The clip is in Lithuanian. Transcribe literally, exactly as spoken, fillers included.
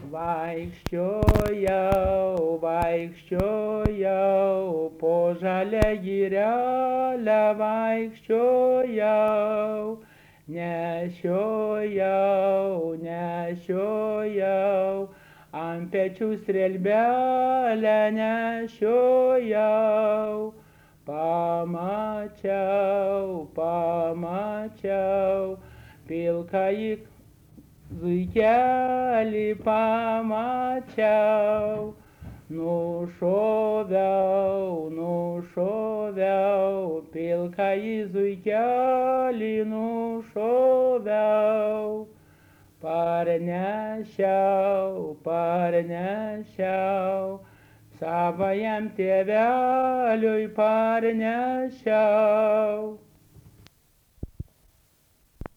Vaikščiojau, vaikščiojau, po žalę girelę vaikščiojau, nešiojau, nešiojau, ant pečių strėlbelę nešiojau. Pamačiau, pamačiau, pilkąjį zuikelį pamačiau, nušoviau, nušoviau, pilkąjį zuikelį nušoviau, parnešiau, parnešiau, savajam tėveliui parnešiau.